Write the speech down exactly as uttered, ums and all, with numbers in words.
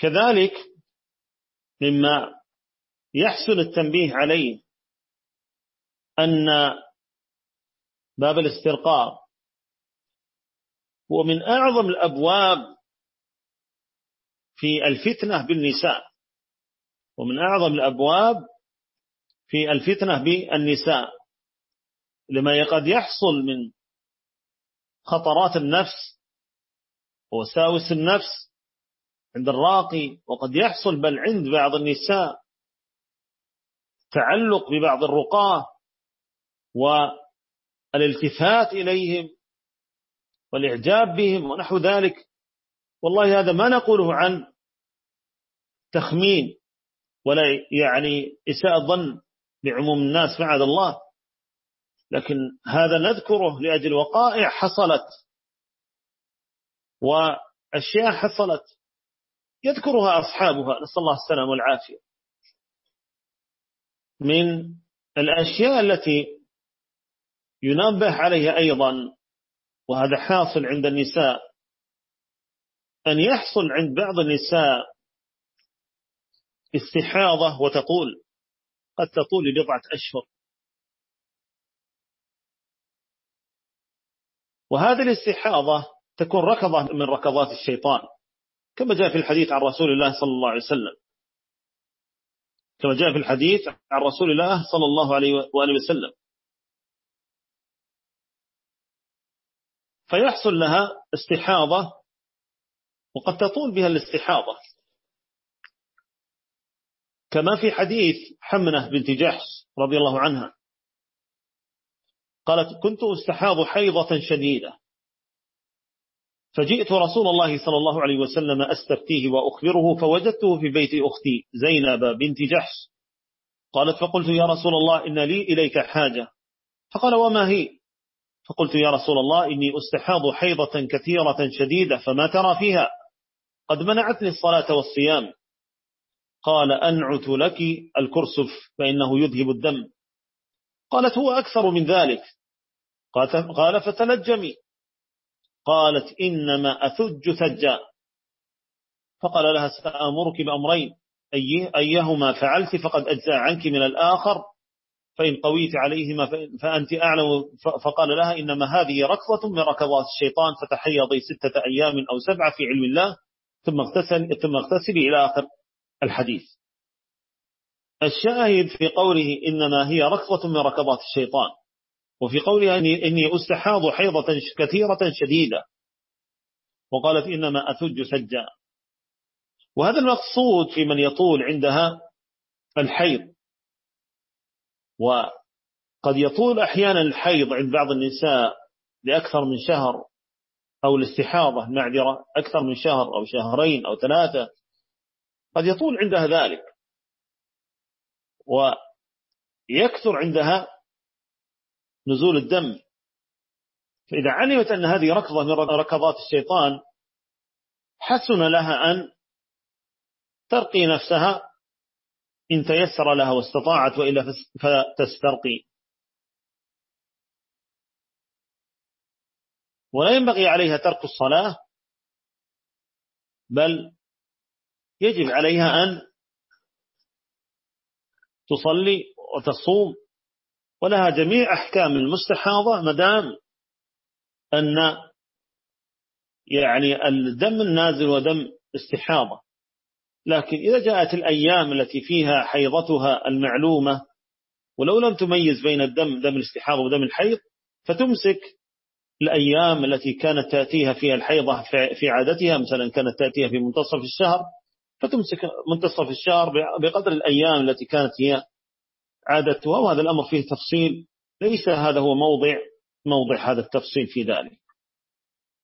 كذلك مما يحسن التنبيه عليه أن باب الاسترقاق هو من أعظم الأبواب في الفتنة بالنساء، ومن أعظم الأبواب في الفتنة بالنساء، لما قد يحصل من خطرات النفس ووساوس النفس عند الراقي، وقد يحصل بل عند بعض النساء تعلق ببعض الرقاة والالتفات إليهم والإعجاب بهم ونحو ذلك. والله هذا ما نقوله عن تخمين ولا يعني إساءة ظن بعموم الناس معاذ الله، لكن هذا نذكره لأجل وقائع حصلت وأشياء حصلت يذكرها أصحابها، نسأل الله السلامة والعافية. من الأشياء التي ينبه عليها أيضا، وهذا حاصل عند النساء، أن يحصل عند بعض النساء استحاضة وتطول، قد تطول لبضعة أشهر، وهذه الاستحاضة تكون ركضة من ركضات الشيطان، كما جاء في الحديث عن رسول الله صلى الله عليه وسلم كما جاء في الحديث عن رسول الله صلى الله عليه وآله وسلم فيحصل لها استحاضة وقد تطول بها الاستحاضة، كما في حديث حمنة بنت جحش رضي الله عنها قالت: كنت استحاض حيضة شديدة، فجئت رسول الله صلى الله عليه وسلم أستفتيه وأخبره، فوجدته في بيت أختي زينب بنت جحش. قالت: فقلت: يا رسول الله، إن لي إليك حاجة. فقال: وما هي؟ فقلت: يا رسول الله، إني أستحاض حيضة كثيرة شديدة، فما ترى فيها؟ قد منعتني الصلاة والصيام. قال: أنعت لك الكرسف فإنه يذهب الدم. قالت: هو أكثر من ذلك. قال: فتلجمي. قالت: إنما أثج ثجا. فقال لها: سأمرك بأمرين، أيهما فعلت فقد أجزى عنك من الآخر، فإن قويت عليهما فأنت أعلم. فقال لها: إنما هذه ركضة من ركضات الشيطان، فتحيضي ستة أيام أو سبعة في علم الله، ثم اغتسل ثم اغتسلي إلى آخر الحديث. الشاهد في قوله إنما هي ركضة من ركضات الشيطان، وفي قولها إني, إني أستحاض حيضة كثيرة شديدة، وقالت إنما أثج سجا. وهذا المقصود في من يطول عندها الحيض، وقد يطول أحيانا الحيض عند بعض النساء لأكثر من شهر، أو الاستحاضة معذرة أكثر من شهر أو شهرين أو ثلاثة، قد يطول عندها ذلك، ويكثر عندها نزول الدم. فإذا علمت أن هذه ركضة من ركضات الشيطان، حسن لها أن ترقي نفسها إن تيسر لها واستطاعت، وإلا فتسترقي. ولا ينبغي عليها ترك الصلاة، بل يجب عليها أن تصلي وتصوم، ولها جميع أحكام المستحاضة مدام أن يعني الدم النازل ودم استحاضة. لكن إذا جاءت الأيام التي فيها حيضتها المعلومة، ولو لم تميز بين الدم دم الاستحاضة ودم الحيض، فتمسك الأيام التي كانت تأتيها فيها الحيضة في عادتها، مثلا كانت تأتيها في منتصف الشهر، فتمسك منتصف الشهر بقدر الأيام التي كانت هي عادتها. وهذا الأمر فيه تفصيل، ليس هذا هو موضع موضع هذا التفصيل في ذلك.